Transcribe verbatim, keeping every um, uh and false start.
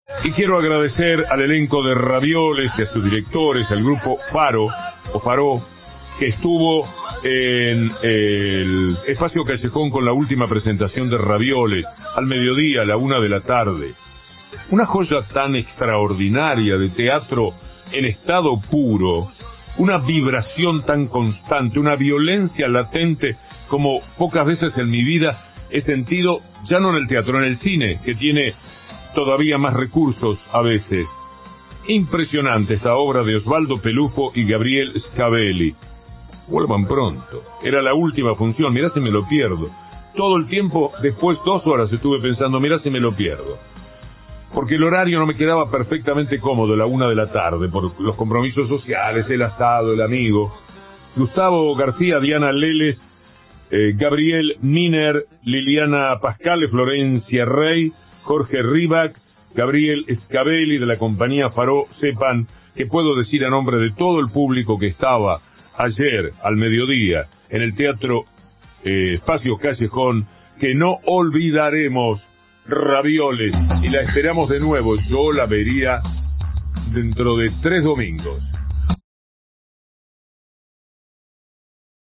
Y quiero agradecer al elenco de Ravioles y a sus directores, al grupo Faro, o Faro, que estuvo en el Espacio Callejón con la última presentación de Ravioles, al mediodía, a la una de la tarde. Una joya tan extraordinaria de teatro en estado puro, una vibración tan constante, una violencia latente como pocas veces en mi vida he sentido, ya no en el teatro, en el cine, que tiene todavía más recursos a veces. Impresionante esta obra de Osvaldo Pelufo y Gabriel Scavelli. Vuelvan pronto. Era la última función, mirá si me lo pierdo. Todo el tiempo, después dos horas estuve pensando, mirá si me lo pierdo. Porque el horario no me quedaba perfectamente cómodo, la una de la tarde, por los compromisos sociales, el asado, el amigo. Gustavo García, Diana Leles, eh, Gabriel Miner, Liliana Pascale, Florencia Rey, Jorge Ribac, Gabriel Scavelli de la compañía Faro. Sepan que puedo decir a nombre de todo el público que estaba ayer al mediodía en el Teatro eh, Espacio Callejón que no olvidaremos Ravioles y la esperamos de nuevo. Yo la vería dentro de tres domingos.